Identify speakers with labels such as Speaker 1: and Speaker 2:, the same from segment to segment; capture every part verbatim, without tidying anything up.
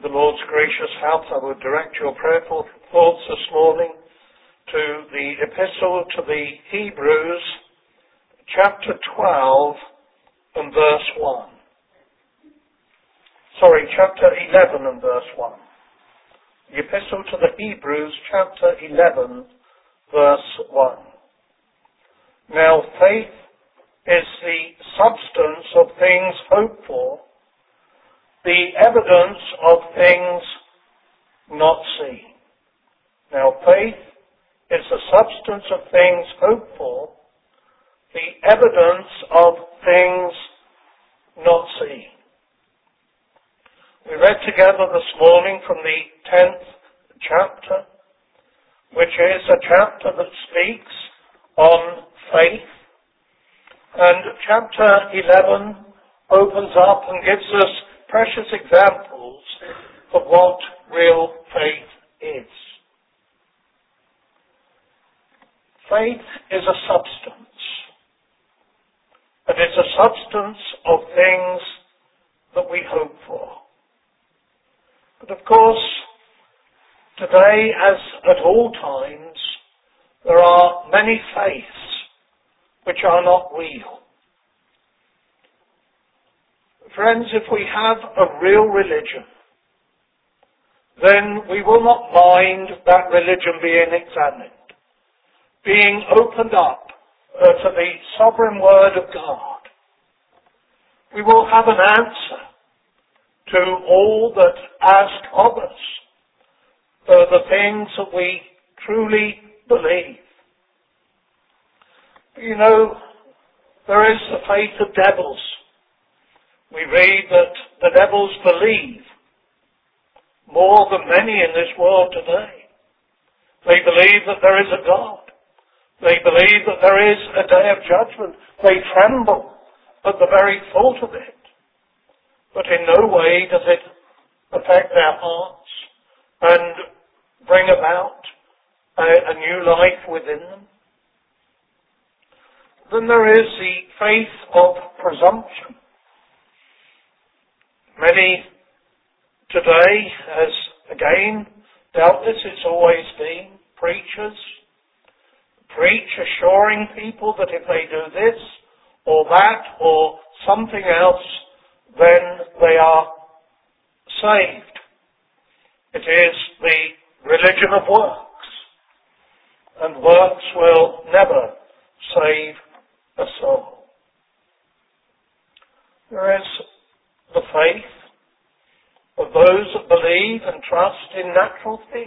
Speaker 1: the Lord's gracious help, I would direct your prayerful thoughts this morning to the Epistle to the Hebrews, chapter twelve and verse one. Sorry, chapter eleven and verse one. The Epistle to the Hebrews, chapter eleven, verse one. Now faith is the substance of things hoped for, the evidence of things not seen. Now faith is the substance of things hoped for, the evidence of things not seen. We read together this morning from the tenth chapter, which is a chapter that speaks on faith. And chapter eleven opens up and gives us precious examples of what real faith is. Faith is a substance. It is a substance of things that we hope for. But of course, today, as at all times, there are many faiths which are not real. Friends, if we have a real religion, then we will not mind that religion being examined, being opened up uh, to the sovereign word of God. We will have an answer to all that ask of us, uh, the things that we truly believe. You know, there is the faith of devils. We read that the devils believe more than many in this world today. They believe that there is a God. They believe that there is a day of judgment. They tremble at the very thought of it. But in no way does it affect their hearts and bring about a, a new life within them. Then there is the faith of presumption. Many today, as again, doubtless it's always been, preachers preach assuring people that if they do this or that or something else, then they are saved. It is the religion of works, and works will never save a soul. There is the faith of those that believe and trust in natural things.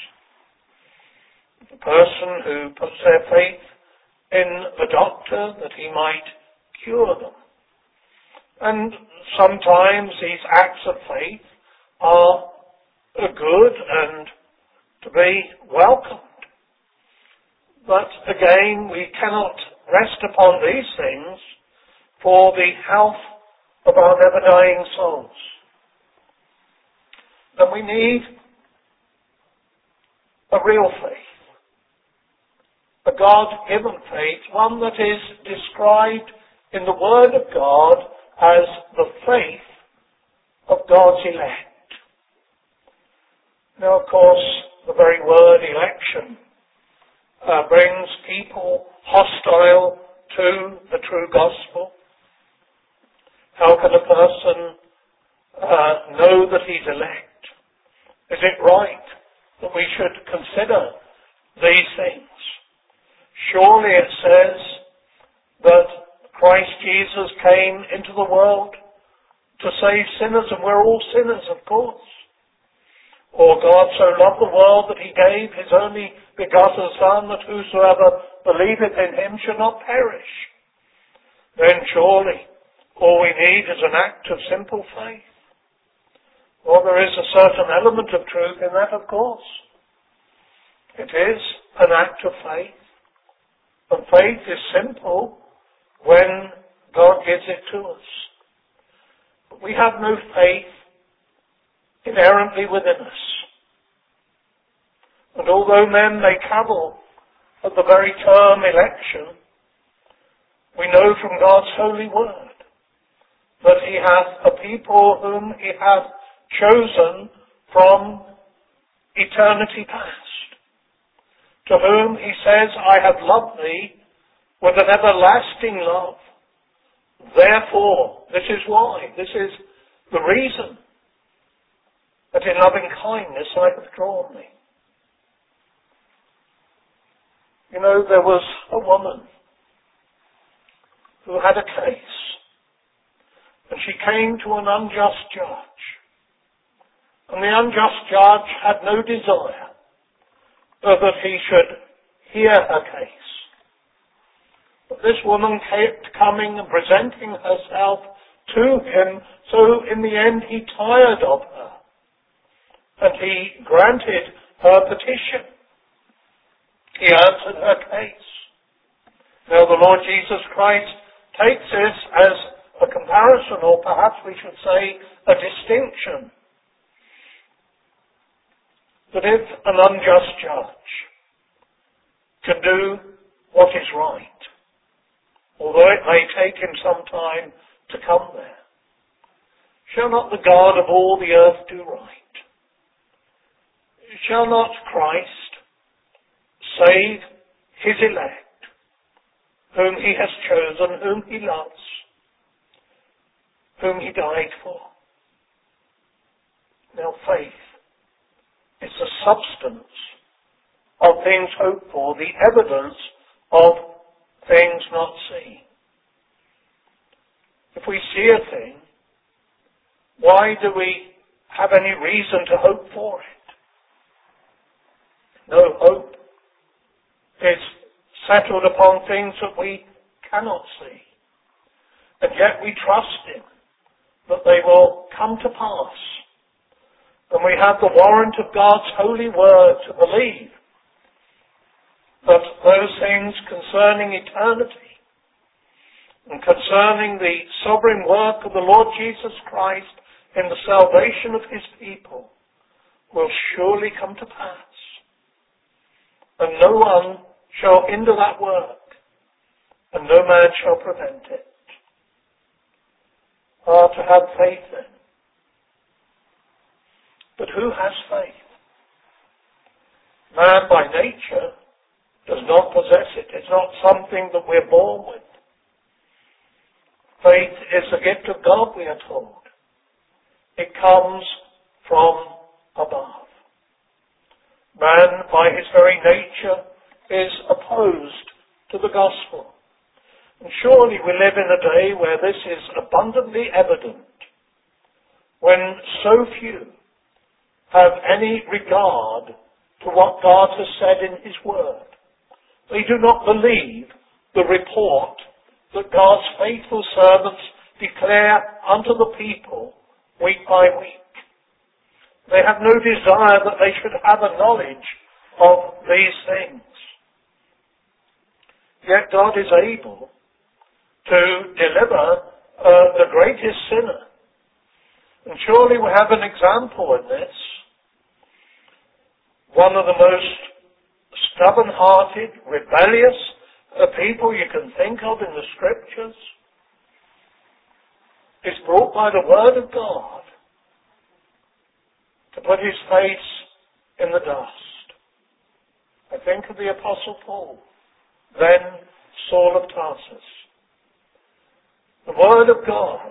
Speaker 1: The person who puts their faith in a doctor that he might cure them. And sometimes these acts of faith are good and to be welcomed. But again, we cannot rest upon these things for the health of our never-dying souls. Then we need a real faith, a God-given faith, one that is described in the Word of God as the faith of God's elect. Now, of course, the very word election uh, brings people hostile to the true gospel. How can a person uh, know that he's elect? Is it right that we should consider these things? Surely it says that Christ Jesus came into the world to save sinners, and we're all sinners, of course. For God so loved the world that he gave his only begotten Son, that whosoever believeth in him should not perish. Then surely all we need is an act of simple faith. Well, there is a certain element of truth in that, of course. It is an act of faith. And faith is simple when God gives it to us. But we have no faith inherently within us. And although men may cavil at the very term election, we know from God's holy word that he hath a people whom he hath chosen from eternity past, to whom he says, I have loved thee with an everlasting love. Therefore, this is why, this is the reason that in loving kindness I have drawn thee. You know, there was a woman who had a case, and she came to an unjust judge. And the unjust judge had no desire that he should hear her case. But this woman kept coming and presenting herself to him, so in the end he tired of her, and he granted her petition. He answered her case. Now the Lord Jesus Christ takes this as a comparison, or perhaps we should say a distinction, that if an unjust judge can do what is right, although it may take him some time to come there, shall not the God of all the earth do right? Shall not Christ save his elect, whom he has chosen, whom he loves, whom he died for? Now faith is the substance of things hoped for, the evidence of things not seen. If we see a thing, why do we have any reason to hope for it? No, hope is settled upon things that we cannot see. And yet we trust him that they will come to pass. And we have the warrant of God's holy word to believe that those things concerning eternity and concerning the sovereign work of the Lord Jesus Christ in the salvation of his people will surely come to pass. And no one shall hinder that work, and no man shall prevent it. Ah, to have faith then. But who has faith? Man by nature does not possess it. It's not something that we're born with. Faith is a gift of God, we are told. It comes from above. Man, by his very nature, is opposed to the gospel. And surely we live in a day where this is abundantly evident, when so few have any regard to what God has said in his word. They do not believe the report that God's faithful servants declare unto the people week by week. They have no desire that they should have a knowledge of these things. Yet God is able to deliver uh, the greatest sinner. And surely we have an example in this. One of the most stubborn-hearted, rebellious uh, people you can think of in the Scriptures is brought by the Word of God to put his face in the dust. I think of the Apostle Paul, then Saul of Tarsus. The Word of God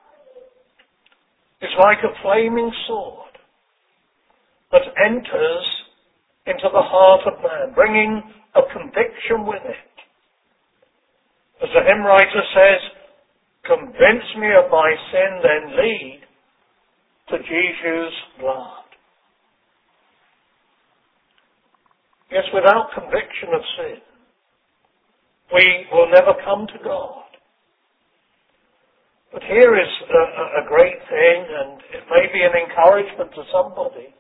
Speaker 1: is like a flaming sword that enters into the heart of man, bringing a conviction with it. As the hymn writer says, convince me of my sin, then lead to Jesus' blood. Yes, without conviction of sin, we will never come to God. But here is a, a great thing, and it may be an encouragement to somebody,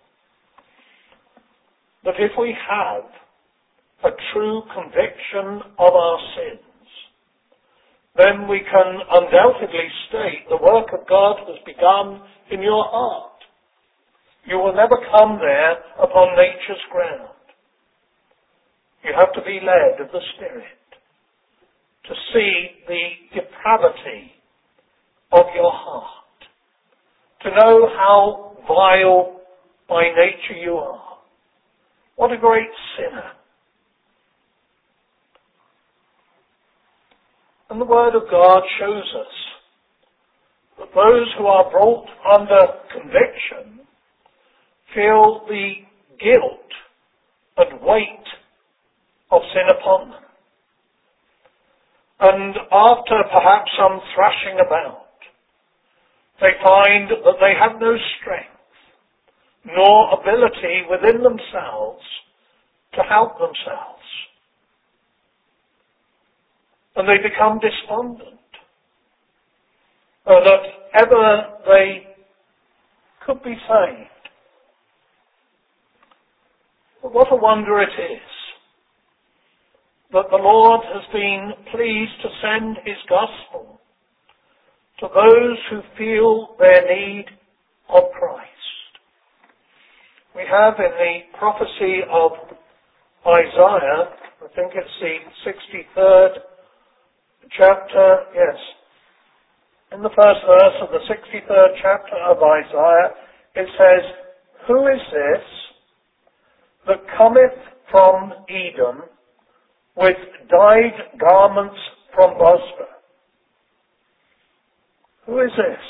Speaker 1: that if we have a true conviction of our sins, then we can undoubtedly state the work of God has begun in your heart. You will never come there upon nature's ground. You have to be led of the Spirit to see the depravity of your heart, to know how vile by nature you are. What a great sinner. And the Word of God shows us that those who are brought under conviction feel the guilt and weight of sin upon them. And after perhaps some thrashing about, they find that they have no strength nor ability within themselves to help themselves. And they become despondent uh, that ever they could be saved. But what a wonder it is that the Lord has been pleased to send His gospel to those who feel their need of Christ. We have in the prophecy of Isaiah, I think it's the sixty-third chapter, yes, in the first verse of the sixty-third chapter of Isaiah, it says, "Who is this that cometh from Edom with dyed garments from Bozrah?" Who is this?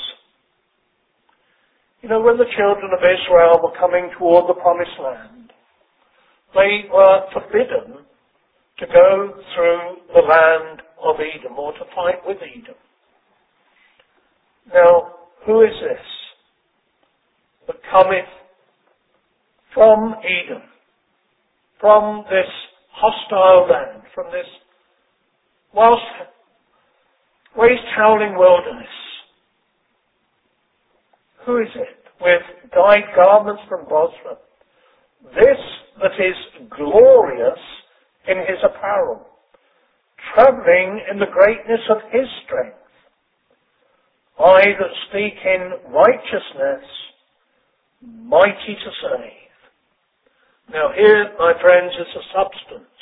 Speaker 1: You know, when the children of Israel were coming toward the promised land, they were forbidden to go through the land of Edom or to fight with Edom. Now, who is this that cometh from Edom, from this hostile land, from this whilst waste-howling wilderness? Who is it with dyed garments from Bozrah? This that is glorious in his apparel, travelling in the greatness of his strength. I that speak in righteousness, mighty to save. Now here, my friends, is a substance.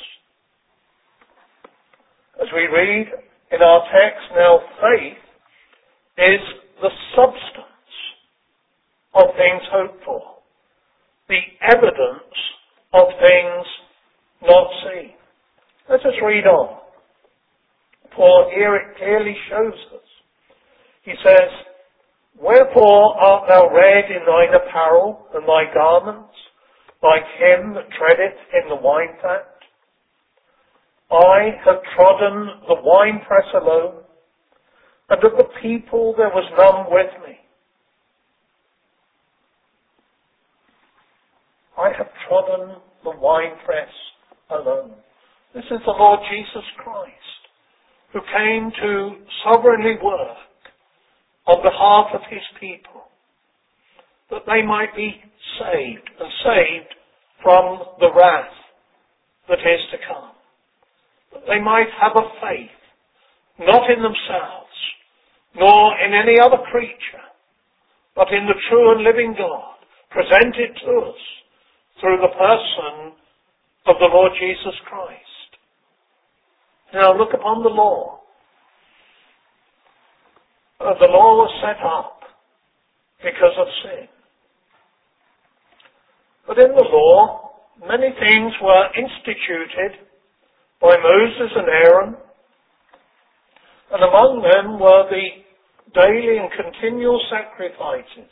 Speaker 1: As we read in our text, now faith is the substance of things hoped for, the evidence of things not seen. Let us read on, for here it clearly shows us. He says, "Wherefore art thou red in thine apparel, and thy garments, like him that treadeth in the winefat? I have trodden the winepress alone, and of the people there was none with me. I have trodden the winepress alone." This is the Lord Jesus Christ, who came to sovereignly work on behalf of his people, that they might be saved, and saved from the wrath that is to come. That they might have a faith, not in themselves, nor in any other creature, but in the true and living God, presented to us through the person of the Lord Jesus Christ. Now look upon the law. Uh, the law was set up because of sin. But in the law, many things were instituted by Moses and Aaron, and among them were the daily and continual sacrifices.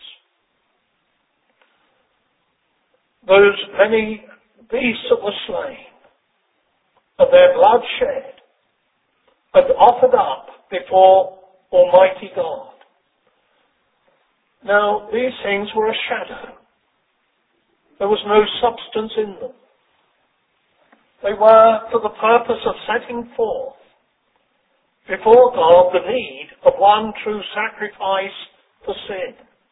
Speaker 1: Those many beasts that were slain, of their blood shed, and offered up before Almighty God. Now, these things were a shadow. There was no substance in them. They were for the purpose of setting forth before God the need of one true sacrifice for sin.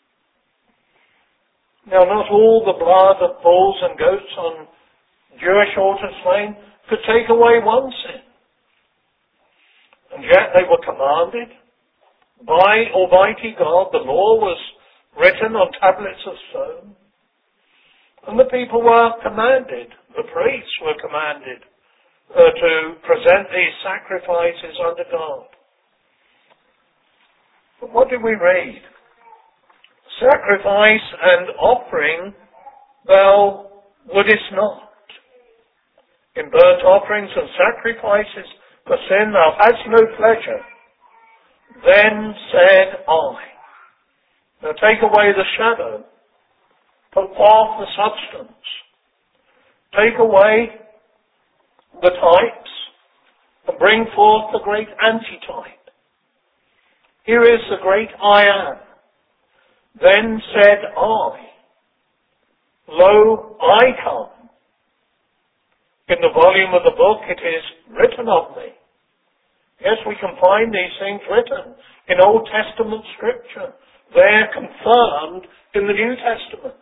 Speaker 1: Now, not all the blood of bulls and goats on Jewish altars slain could take away one sin. And yet they were commanded by Almighty God. The law was written on tablets of stone. And the people were commanded, the priests were commanded uh, to present these sacrifices unto God. But what did we read? Sacrifice and offering thou wouldest not. In burnt offerings and sacrifices for sin thou hast no pleasure. Then said I, now take away the shadow, put forth the substance, take away the types, and bring forth the great antitype. Here is the great I am. Then said I, lo, I come. In the volume of the book it is written of me. Yes, we can find these things written in Old Testament scripture. They're confirmed in the New Testament.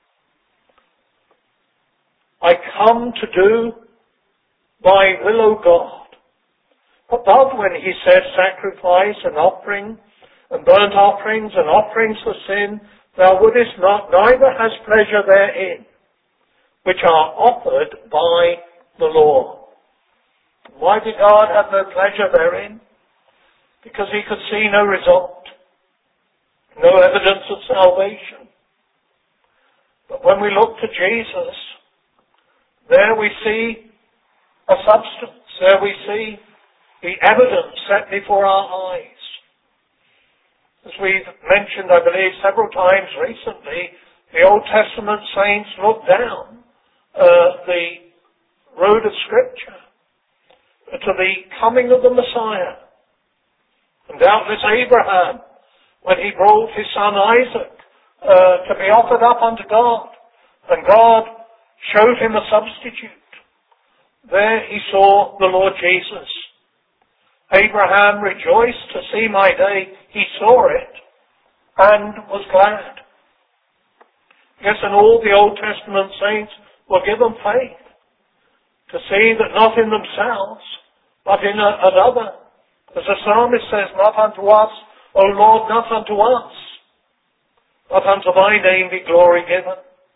Speaker 1: I come to do thy will, O God. Above when he said sacrifice and offering and burnt offerings and offerings for sin, thou wouldest not, neither has pleasure therein, which are offered by the law. Why did God have no pleasure therein? Because he could see no result, no evidence of salvation. But when we look to Jesus, there we see a substance, there we see the evidence set before our eyes. As we've mentioned, I believe, several times recently, the Old Testament saints looked down uh, the road of Scripture to the coming of the Messiah. And doubtless Abraham, when he brought his son Isaac uh, to be offered up unto God, and God showed him a substitute, there he saw the Lord Jesus. Abraham rejoiced to see my day. He saw it and was glad. Yes, and all the Old Testament saints were given faith to see that not in themselves, but in a, another. As the psalmist says, not unto us, O Lord, not unto us, but unto thy name be glory given.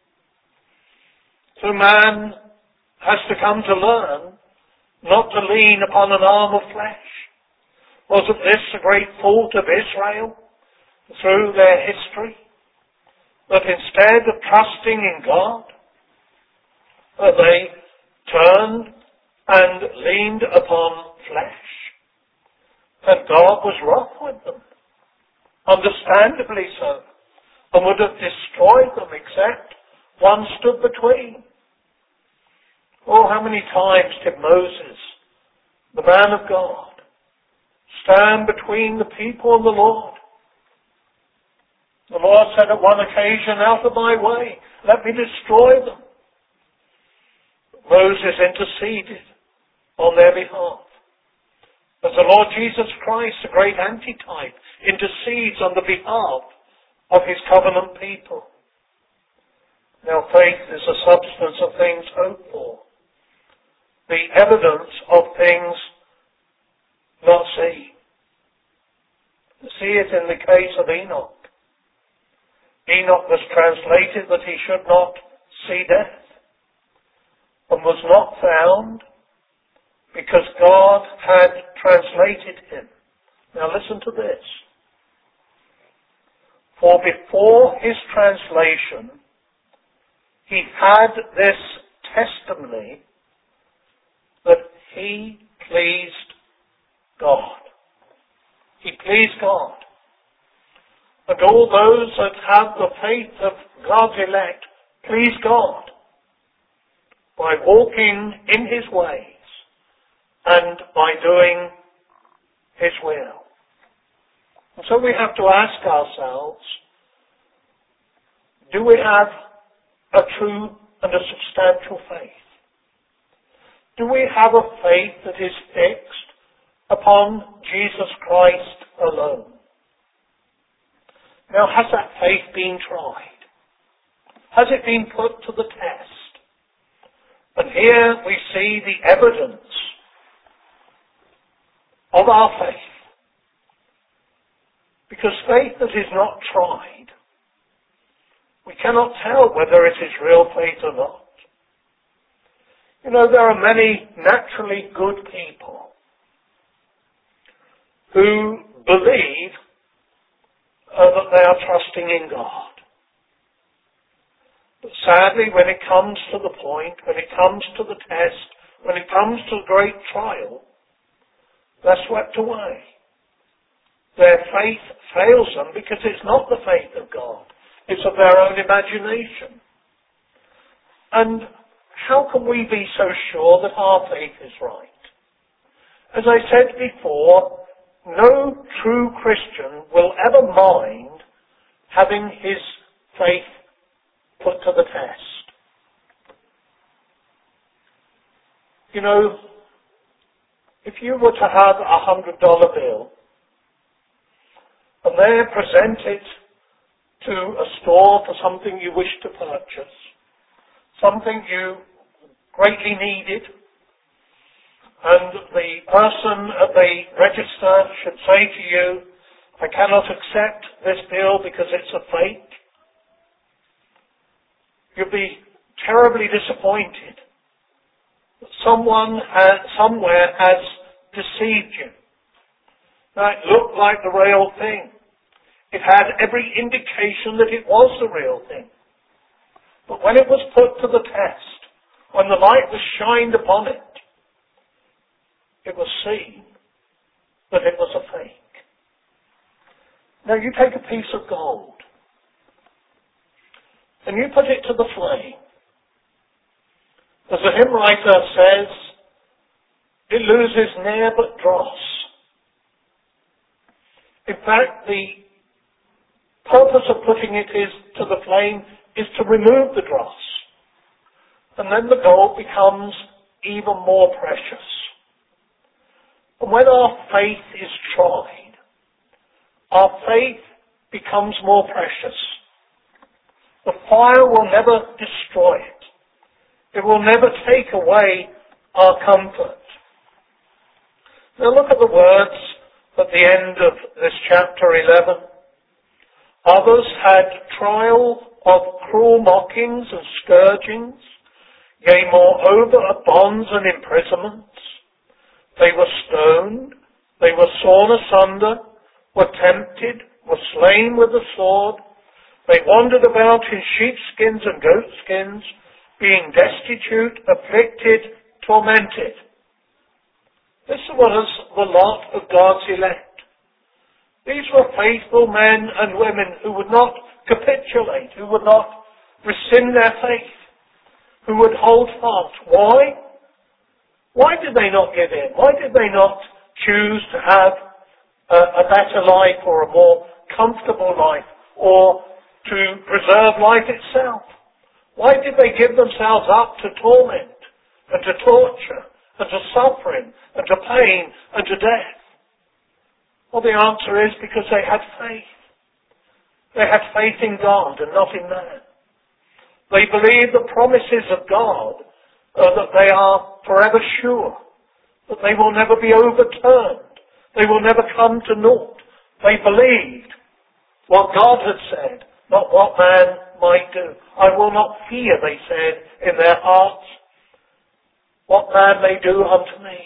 Speaker 1: So man has to come to learn not to lean upon an arm of flesh. Wasn't this a great fault of Israel through their history? That instead of trusting in God, uh, they turned and leaned upon flesh. And God was wroth with them, understandably so, and would have destroyed them except one stood between. Oh, how many times did Moses, the man of God, stand between the people and the Lord? The Lord said at one occasion, out of my way, let me destroy them. Moses interceded on their behalf. As the Lord Jesus Christ, the great antitype, intercedes on the behalf of his covenant people. Now faith is the substance of things hoped for, the evidence of things not seen. You see it in the case of Enoch. Enoch was translated that he should not see death, and was not found because God had translated him. Now listen to this. For before his translation, he had this testimony that he pleased God. He pleased God. And all those that have the faith of God's elect please God by walking in his ways and by doing his will. And so we have to ask ourselves, do we have a true and a substantial faith? Do we have a faith that is fixed upon Jesus Christ alone? Now, has that faith been tried? Has it been put to the test? And here we see the evidence of our faith. Because faith that is not tried, we cannot tell whether it is real faith or not. You know, there are many naturally good people who believe uh, that they are trusting in God. But Sadly, when it comes to the point, when it comes to the test, when it comes to the great trial, they're swept away. Their faith fails them because it's not the faith of God. It's of their own imagination. And how can we be so sure that our faith is right? As I said before, no true Christian will ever mind having his faith put to the test. You know, if you were to have a hundred dollar bill and there present it to a store for something you wish to purchase, something you greatly needed, and the person at the register should say to you, I cannot accept this bill because it's a fake, you'll be terribly disappointed that someone has, somewhere has deceived you. Now, it looked like the real thing. It had every indication that it was the real thing. But when it was put to the test, when the light was shined upon it, it was seen that it was a fake. Now you take a piece of gold and you put it to the flame. As the hymn writer says, it loses ne'er but dross. In fact, the purpose of putting it is to the flame is to remove the dross. And then the gold becomes even more precious. And when our faith is tried, our faith becomes more precious. The fire will never destroy it. It will never take away our comfort. Now look at the words at the end of this chapter eleven. Others had trial of cruel mockings and scourgings, yea, moreover, of bonds and imprisonments. They were stoned, they were sawn asunder, were tempted, were slain with the sword. They wandered about in sheepskins and goatskins, being destitute, afflicted, tormented. This was the lot of God's elect. These were faithful men and women who would not capitulate, who would not rescind their faith, who would hold fast. Why? Why did they not give in? Why did they not choose to have a, a better life or a more comfortable life or to preserve life itself? Why did they give themselves up to torment and to torture and to suffering and to pain and to death? Well, the answer is because they had faith. They had faith in God and not in man. They believed the promises of God uh, that they are forever sure, that they will never be overturned, they will never come to naught. They believed what God had said, not what man might do. I will not fear, they said in their hearts, what man may do unto me.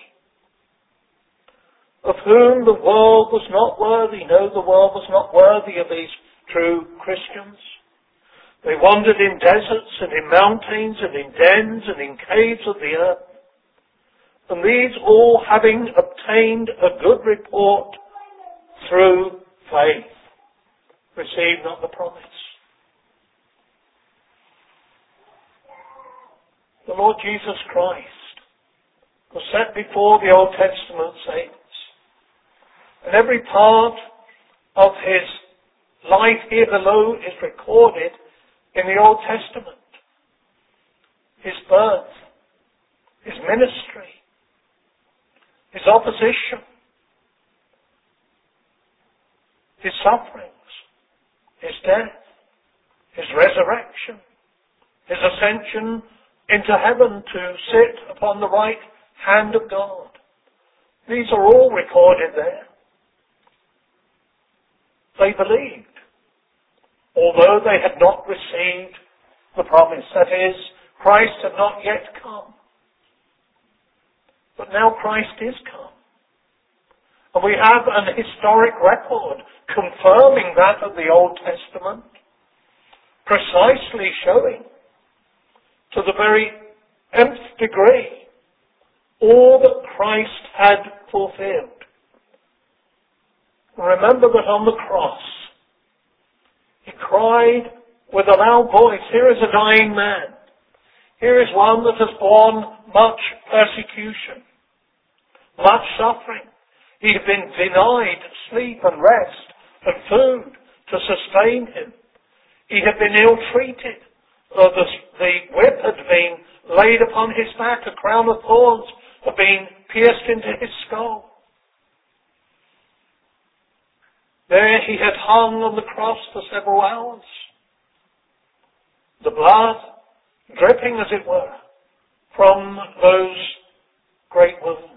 Speaker 1: Of whom the world was not worthy. No, the world was not worthy of these true Christians. They wandered in deserts and in mountains and in dens and in caves of the earth. And these all having obtained a good report through faith, received not the promise. The Lord Jesus Christ was set before the Old Testament saints. And every part of his life here below is recorded in the Old Testament. His birth, his ministry, his opposition, his sufferings, his death, his resurrection, his ascension into heaven to sit upon the right hand of God. These are all recorded there. They believed, although they had not received the promise. That is, Christ had not yet come. But now Christ is come. And we have an historic record confirming that of the Old Testament, precisely showing to the very nth degree all that Christ had fulfilled. Remember that on the cross, he cried with a loud voice, here is a dying man. Here is one that has borne much persecution, much suffering. He had been denied sleep and rest and food to sustain him. He had been ill-treated. Uh, the, the whip had been laid upon his back. A crown of thorns had been pierced into his skull. There he had hung on the cross for several hours. The blood dripping, as it were, from those great wounds.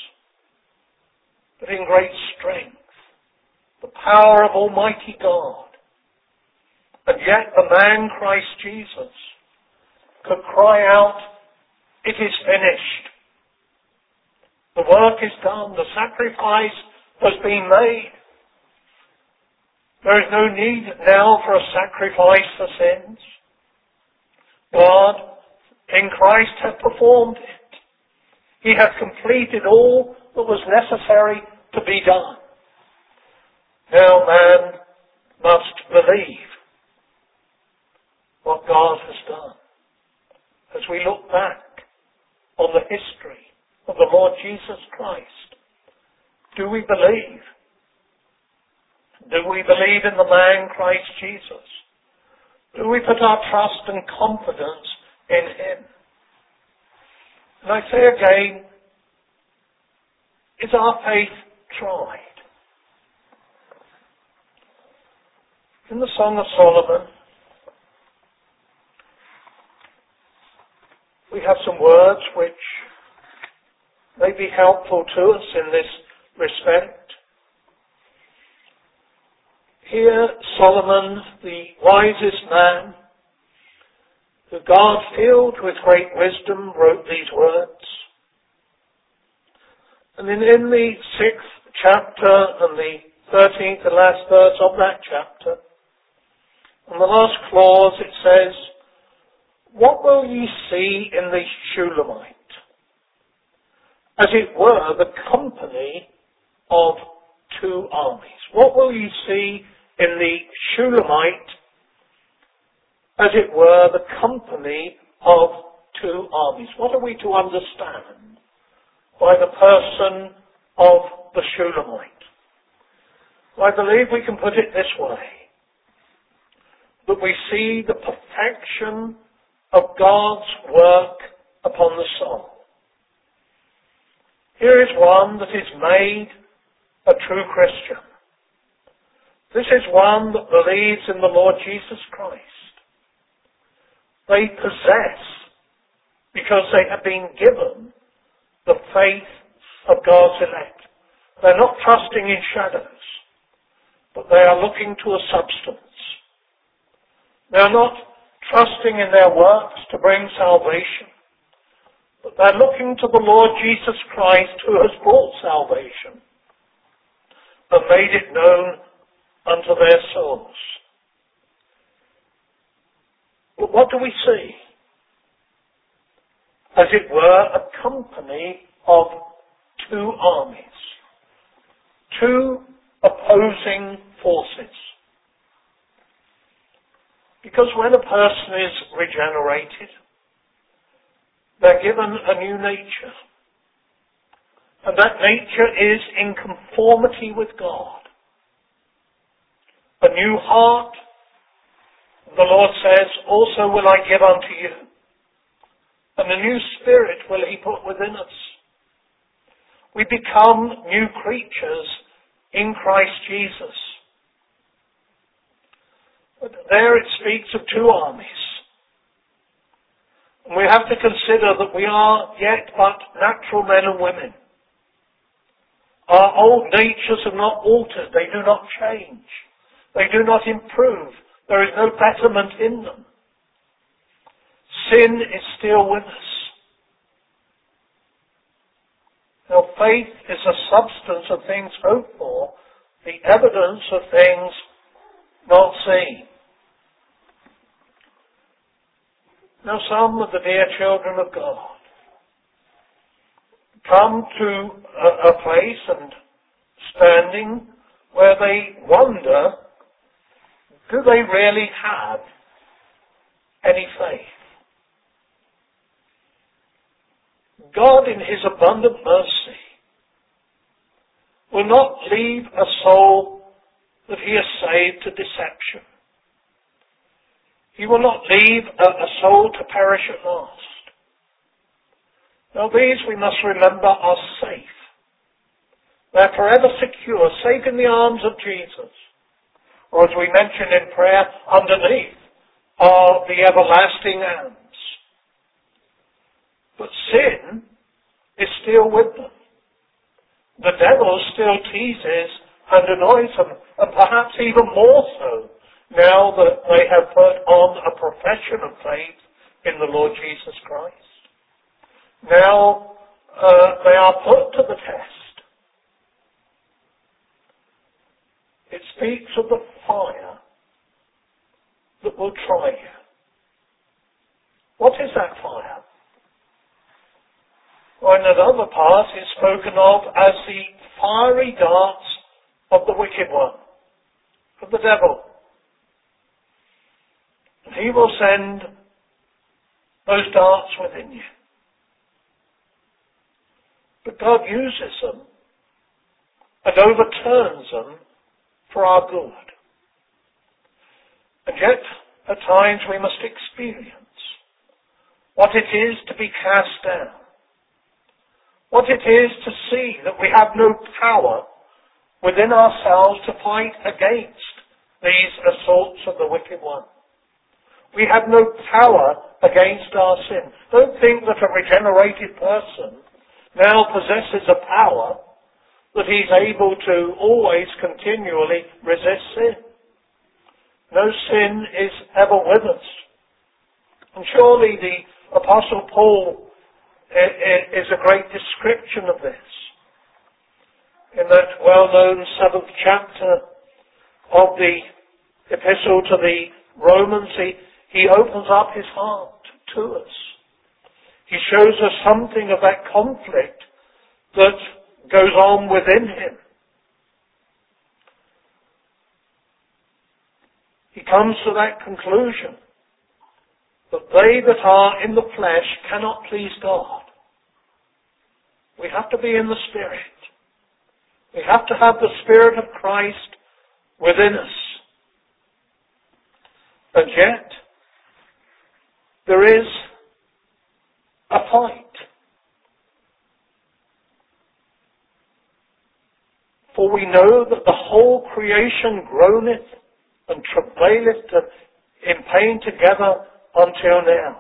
Speaker 1: But in great strength, the power of Almighty God. And yet the man Christ Jesus could cry out, it is finished. The work is done. The sacrifice has been made. There is no need now for a sacrifice for sins. God in Christ hath performed it. He hath completed all that was necessary to be done. Now man must believe what God has done. As we look back on the history of the Lord Jesus Christ, do we believe? Do we believe in the man Christ Jesus? Do we put our trust and confidence in him? And I say again, is our faith tried? In the Song of Solomon, we have some words which may be helpful to us in this respect. Here, Solomon, the wisest man, who God filled with great wisdom, wrote these words. And then in the sixth chapter and the thirteenth and last verse of that chapter, in the last clause it says, what will ye see in the Shulamite? As it were, the company of two armies. What will ye see in the Shulamite, as it were, the company of two armies? What are we to understand by the person of the Shulamite? Well, I believe we can put it this way, that we see the perfection of God's work upon the soul. Here is one that is made a true Christian. This is one that believes in the Lord Jesus Christ. They possess, because they have been given, the faith of God's elect. They're not trusting in shadows, but they are looking to a substance. They're not trusting in their works to bring salvation, but they're looking to the Lord Jesus Christ, who has brought salvation and made it known unto their souls. But what do we see? As it were, a company of two armies, two opposing forces. Because when a person is regenerated, they're given a new nature. And that nature is in conformity with God. A new heart, the Lord says, also will I give unto you. And a new spirit will he put within us. We become new creatures in Christ Jesus. But there it speaks of two armies. And we have to consider that we are yet but natural men and women. Our old natures have not altered. They do not change. They do not improve. There is no betterment in them. Sin is still with us. Now, faith is a substance of things hoped for, the evidence of things not seen. Now some of the dear children of God come to a, a place and standing where they wonder, do they really have any faith? God in His abundant mercy will not leave a soul that He has saved to deception. He will not leave a, a soul to perish at last. Now these, we must remember, are safe. They're forever secure, safe in the arms of Jesus. Or as we mentioned in prayer, underneath are the everlasting arms. But sin is still with them. The devil still teases and annoys them, and perhaps even more so now that they have put on a profession of faith in the Lord Jesus Christ. Now uh, they are put to the test. It speaks of the fire that will try you. What is that fire? Well, in another part is spoken of as the fiery darts of the wicked one, of the devil. And he will send those darts within you. But God uses them and overturns them for our good. And yet, at times we must experience what it is to be cast down. What it is to see that we have no power within ourselves to fight against these assaults of the wicked one. We have no power against our sin. Don't think that a regenerated person now possesses a power that he's able to always continually resist sin. No sin is ever with us. And surely the Apostle Paul is a great description of this. In that well-known seventh chapter of the epistle to the Romans, he, he opens up his heart to us. He shows us something of that conflict that goes on within him. He comes to that conclusion that they that are in the flesh cannot please God. We have to be in the Spirit. We have to have the Spirit of Christ within us. And yet, there is a fight. For we know that the whole creation groaneth and travaileth in pain together until now.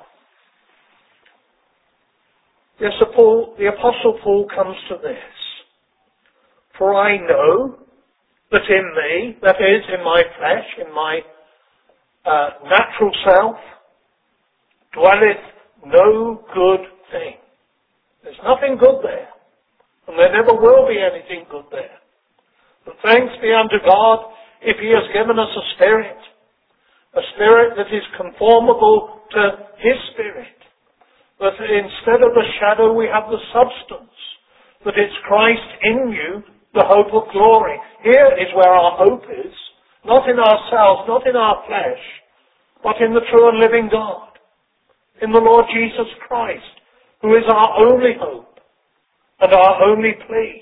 Speaker 1: The Apostle, the Apostle Paul comes to this. For I know that in me, that is, in my flesh, in my uh, natural self, dwelleth no good thing. There's nothing good there. And there never will be anything good there. But thanks be unto God if He has given us a spirit. A spirit that is conformable to His Spirit. That instead of the shadow we have the substance. That it's Christ in you, the hope of glory. Here is where our hope is. Not in ourselves, not in our flesh, but in the true and living God. In the Lord Jesus Christ, who is our only hope and our only plea.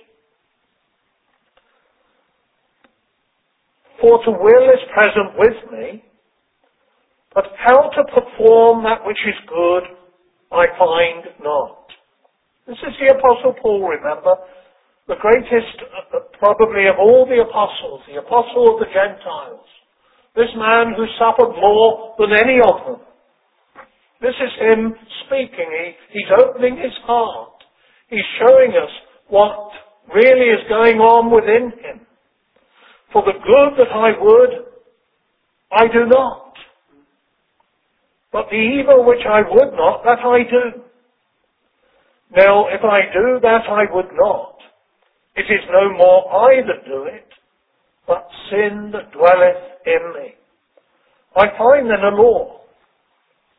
Speaker 1: For to will is present with me, but how to perform that which is good, I find not. This is the Apostle Paul, remember, the greatest, uh, probably of all the apostles, the apostle of the Gentiles. This man who suffered more than any of them. This is him speaking. He, he's opening his heart. He's showing us what really is going on within him. For the good that I would, I do not. But the evil which I would not, that I do. Now, if I do that I would not, it is no more I that do it, but sin that dwelleth in me. I find then a law,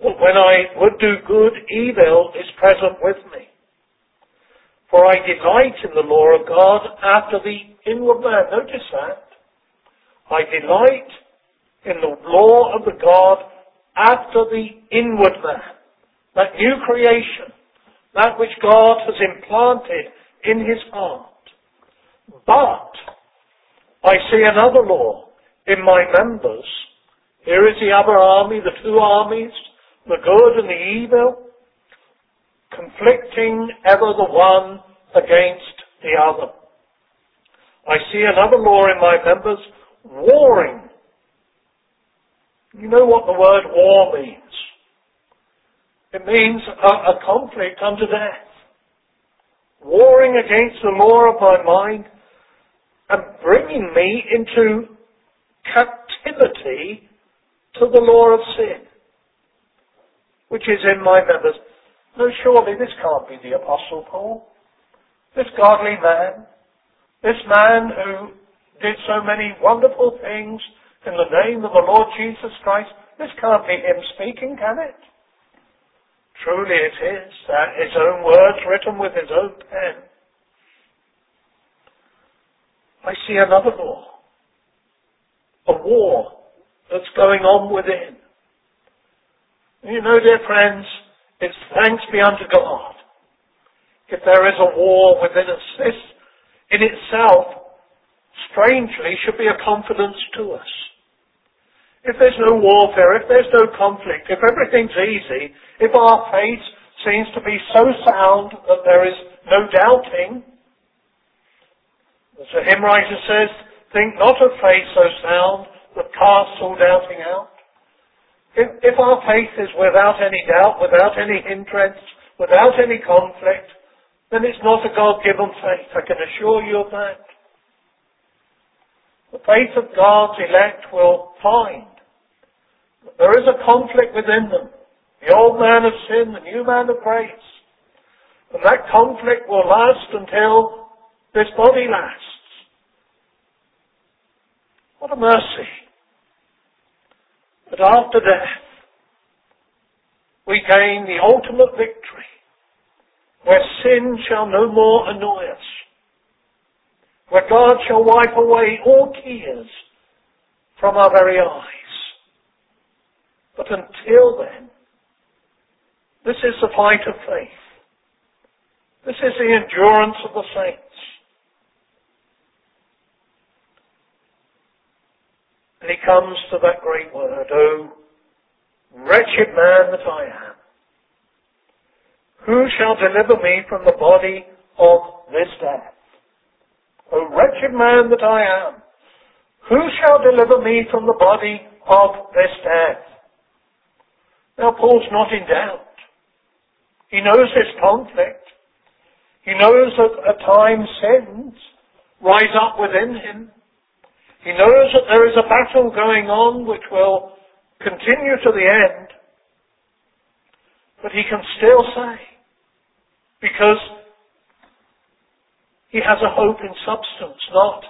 Speaker 1: When I would do good, evil is present with me. For I delight in the law of God after the inward man. Notice that. I delight in the law of the God after the inward man. That new creation. That which God has implanted in his heart. But I see another law in my members. Here is the other army, the two armies, the good and the evil, conflicting ever the one against the other. I see another law in my members, warring. You know what the word war means. It means a, a conflict unto death. Warring against the law of my mind and bringing me into captivity to the law of sin, which is in my members. No, surely this can't be the Apostle Paul. This godly man, this man who did so many wonderful things in the name of the Lord Jesus Christ, this can't be him speaking, can it? Truly it is, that his own words written with his own pen. I see another law, a war that's going on within. You know, dear friends, it's thanks be unto God if there is a war within us. This in itself, strangely, should be a confidence to us. If there's no warfare, if there's no conflict, if everything's easy, if our faith seems to be so sound that there is no doubting, as the hymn writer says, think not of faith so sound that casts all doubting out. If, if our faith is without any doubt, without any hindrance, without any conflict, then it's not a God-given faith. I can assure you of that. The faith of God's elect will find that there is a conflict within them. The old man of sin, the new man of grace. And that conflict will last until this body lasts. What a mercy. But after death, we gain the ultimate victory, where sin shall no more annoy us, where God shall wipe away all tears from our very eyes. But until then, this is the fight of faith. This is the endurance of the saints. And he comes to that great word, O wretched man that I am, who shall deliver me from the body of this death? O wretched man that I am, who shall deliver me from the body of this death? Now Paul's not in doubt. He knows this conflict. He knows that at times sins rise up within him. He knows that there is a battle going on which will continue to the end. But he can still say, because he has a hope in substance, not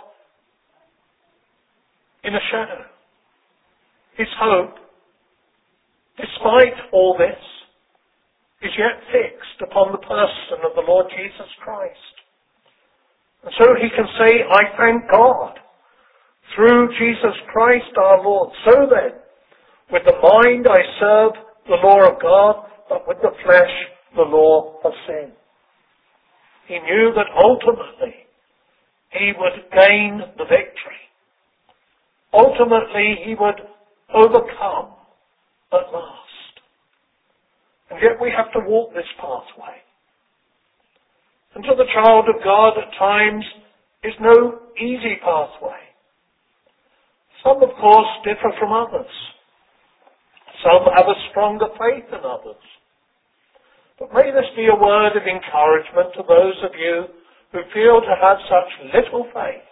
Speaker 1: in a shadow. His hope, despite all this, is yet fixed upon the person of the Lord Jesus Christ. And so he can say, I thank God through Jesus Christ our Lord. So then, with the mind I serve the law of God, but with the flesh the law of sin. He knew that ultimately he would gain the victory. Ultimately he would overcome at last. And yet we have to walk this pathway. And to the child of God at times is no easy pathway. Some, of course, differ from others. Some have a stronger faith than others. But may this be a word of encouragement to those of you who feel to have such little faith.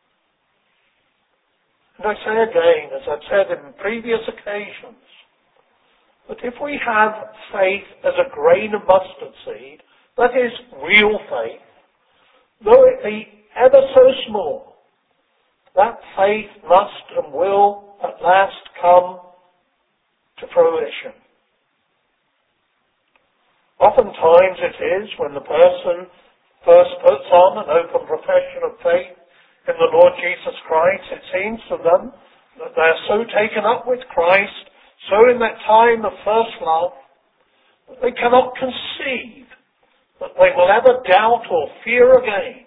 Speaker 1: And I say again, as I've said in previous occasions, that if we have faith as a grain of mustard seed, that is real faith, though it be ever so small, that faith must and will at last come to fruition. Oftentimes it is when the person first puts on an open profession of faith in the Lord Jesus Christ, it seems to them that they are so taken up with Christ, so in that time of first love, that they cannot conceive that they will ever doubt or fear again.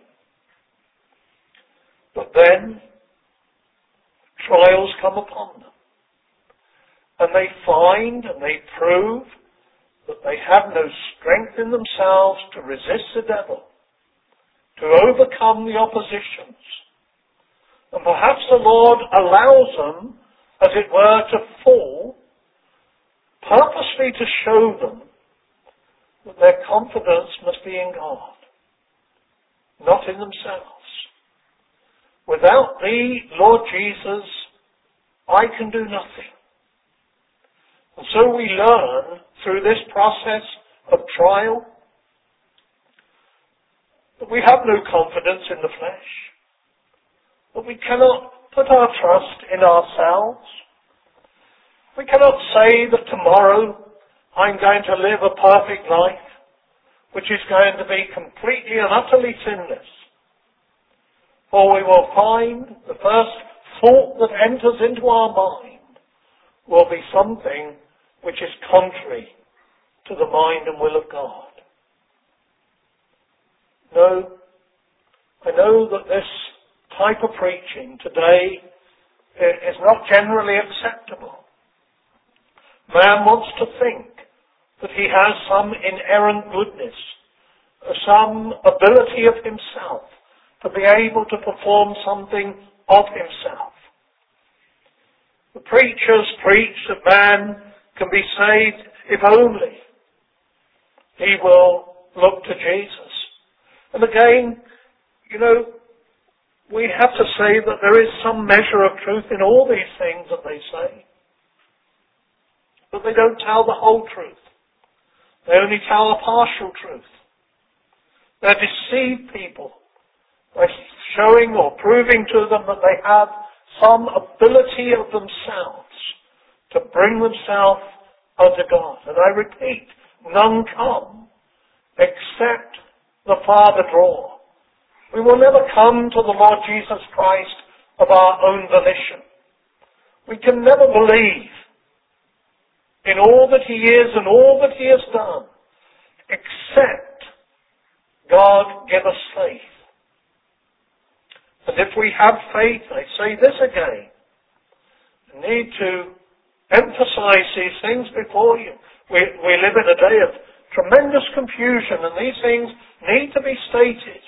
Speaker 1: But then, trials come upon them, and they find and they prove that they have no strength in themselves to resist the devil, to overcome the oppositions. And perhaps the Lord allows them, as it were, to fall, purposely to show them that their confidence must be in God, not in themselves. Without thee, Lord Jesus, I can do nothing. And so we learn through this process of trial that we have no confidence in the flesh, that we cannot put our trust in ourselves. We cannot say that tomorrow I'm going to live a perfect life, which is going to be completely and utterly sinless. For we will find the first thought that enters into our mind will be something which is contrary to the mind and will of God. No, I know that this type of preaching today is not generally acceptable. Man wants to think that he has some inerrant goodness, some ability of himself to be able to perform something of himself. The preachers preach that man can be saved if only he will look to Jesus. And again, you know, we have to say that there is some measure of truth in all these things that they say. But they don't tell the whole truth. They only tell a partial truth. They deceive people by showing or proving to them that they have some ability of themselves to bring themselves unto God. And I repeat, none come except the Father draw. We will never come to the Lord Jesus Christ of our own volition. We can never believe in all that He is and all that He has done, except God give us faith. And if we have faith, I say this again, we need to emphasize these things before you. We, we live in a day of tremendous confusion, and these things need to be stated.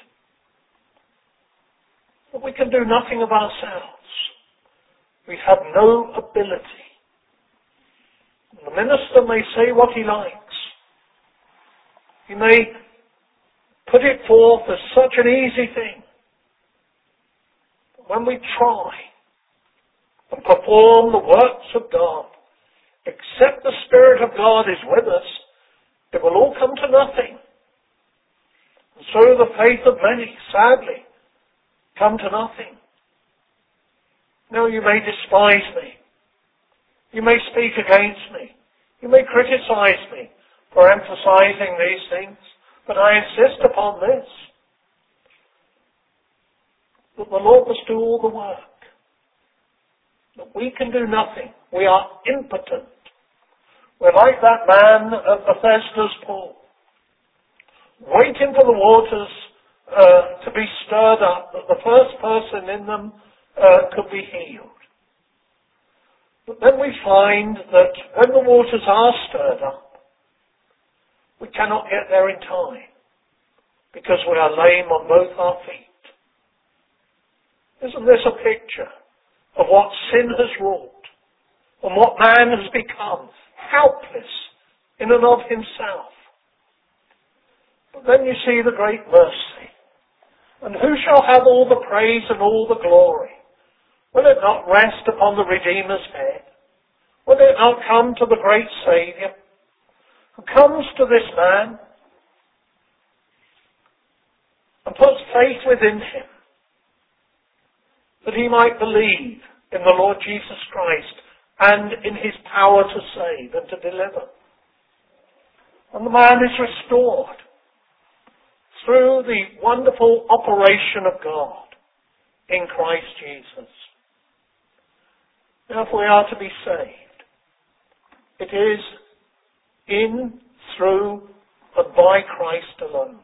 Speaker 1: But we can do nothing of ourselves. We have no ability. The minister may say what he likes. He may put it forth as such an easy thing. But when we try and perform the works of God, except the Spirit of God is with us, it will all come to nothing. And so the faith of many, sadly, come to nothing. Now you may despise me. You may speak against me. You may criticize me for emphasizing these things. But I insist upon this. That the Lord must do all the work. That we can do nothing. We are impotent. We're like that man at Bethesda's pool, waiting for the waters uh, to be stirred up, that the first person in them uh, could be healed. But then we find that when the waters are stirred up, we cannot get there in time because we are lame on both our feet. Isn't this a picture of what sin has wrought and what man has become, helpless in and of himself? But then you see the great mercy. And who shall have all the praise and all the glory? Will it not rest upon the Redeemer's head? Will it not come to the great Saviour who comes to this man and puts faith within him that he might believe in the Lord Jesus Christ and in His power to save and to deliver? And the man is restored through the wonderful operation of God in Christ Jesus. Now, if we are to be saved, it is in, through, and by Christ alone.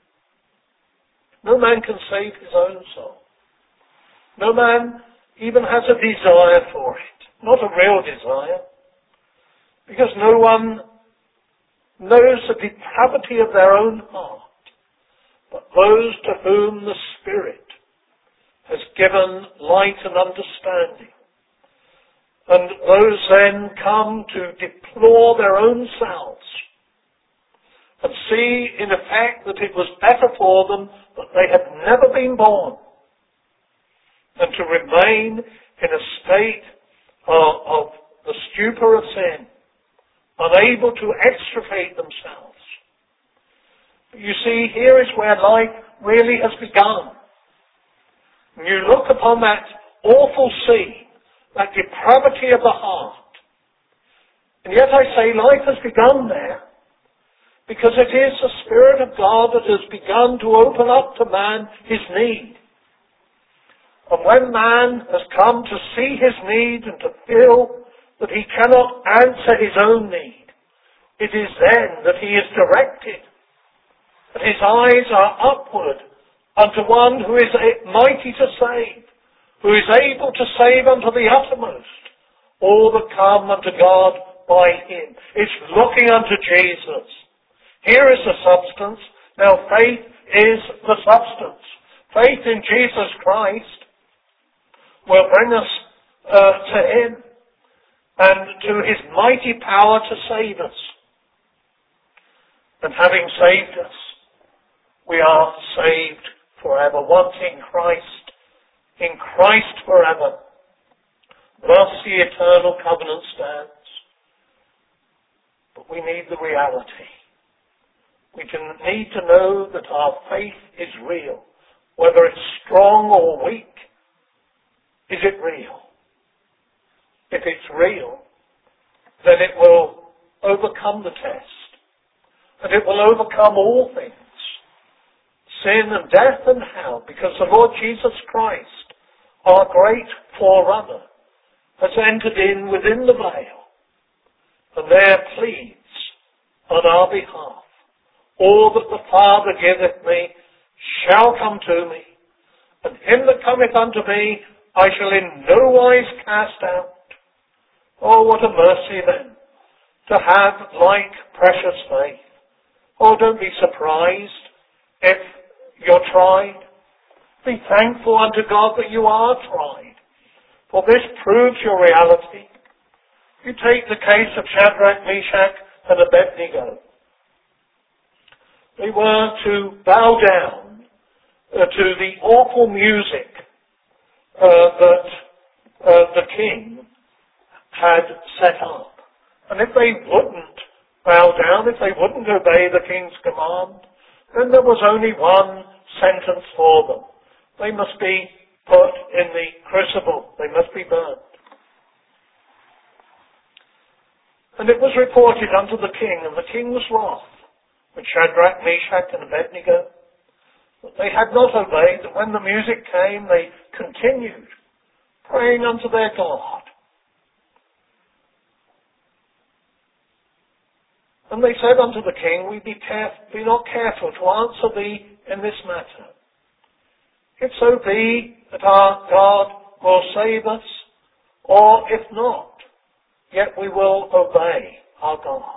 Speaker 1: No man can save his own soul. No man even has a desire for it. Not a real desire. Because no one knows the depravity of their own heart, but those to whom the Spirit has given light and understanding. And those then come to deplore their own selves and see in effect that it was better for them that they had never been born than to remain in a state of, of the stupor of sin, unable to extricate themselves. But you see, here is where life really has begun. When you look upon that awful scene, that depravity of the heart, and yet I say life has begun there, because it is the Spirit of God that has begun to open up to man his need. And when man has come to see his need and to feel that he cannot answer his own need, it is then that he is directed, that his eyes are upward unto one who is mighty to save, who is able to save unto the uttermost all that come unto God by him. It's looking unto Jesus. Here is the substance. Now faith is the substance. Faith in Jesus Christ will bring us uh, to him and to his mighty power to save us. And having saved us, we are saved forever. Once in Christ, in Christ forever. Thus the eternal covenant stands. But we need the reality. We can need to know that our faith is real. Whether it's strong or weak, is it real? If it's real, then it will overcome the test. And it will overcome all things. Sin and death and hell. Because the Lord Jesus Christ, our great forerunner, has entered in within the veil. And there pleads on our behalf. All that the Father giveth me shall come to me. And him that cometh unto me I shall in no wise cast out. Oh, what a mercy then, to have like precious faith. Oh, don't be surprised if you're tried. Be thankful unto God that you are tried. For this proves your reality. You take the case of Shadrach, Meshach, and Abednego. They were to bow down uh, to the awful music Uh, that uh, the king had set up. And if they wouldn't bow down, if they wouldn't obey the king's command, then there was only one sentence for them. They must be put in the crucible. They must be burnt. And it was reported unto the king, and the king was wroth with Shadrach, Meshach, and Abednego. But they had not obeyed, that when the music came, they continued praying unto their God. And they said unto the king, We be, caref- be not careful to answer thee in this matter. If so be that our God will save us, or if not, yet we will obey our God.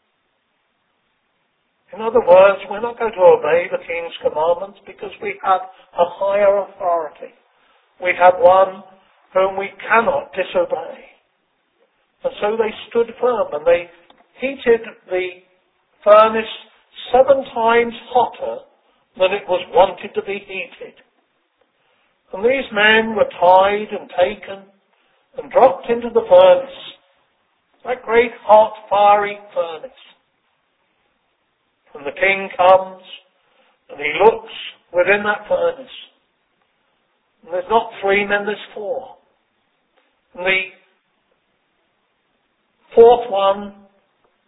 Speaker 1: In other words, we're not going to obey the king's commandments because we have a higher authority. We have one whom we cannot disobey. And so they stood firm and they heated the furnace seven times hotter than it was wanted to be heated. And these men were tied and taken and dropped into the furnace, that great hot fiery furnace. And the king comes and he looks within that furnace. And there's not three men, there's four. And the fourth one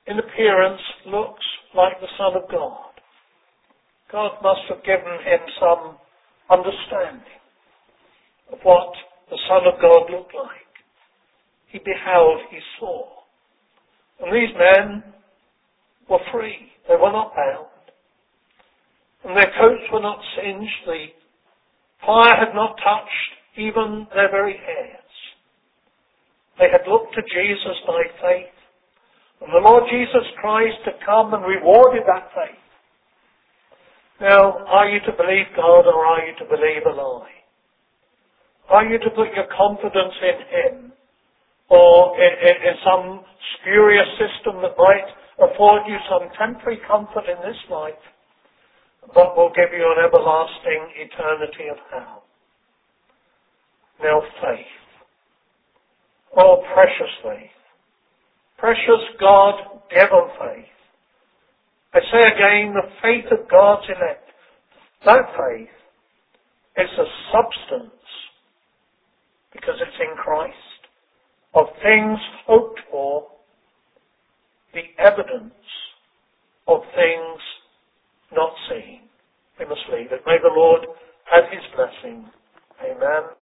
Speaker 1: in appearance looks like the Son of God. God must have given him some understanding of what the Son of God looked like. He beheld, he saw. And these men were free. They were not bound. And their coats were not singed. The fire had not touched even their very hairs. They had looked to Jesus by faith. And the Lord Jesus Christ had come and rewarded that faith. Now, are you to believe God or are you to believe a lie? Are you to put your confidence in Him or in, in, in some spurious system that might afford you some temporary comfort in this life, but will give you an everlasting eternity of hell? Now, faith. Oh, precious faith. Precious God-given faith. I say again, the faith of God's elect. That faith is the substance, because it's in Christ, of things hoped for, the evidence of things not seen. We must leave it. May the Lord add His blessing. Amen.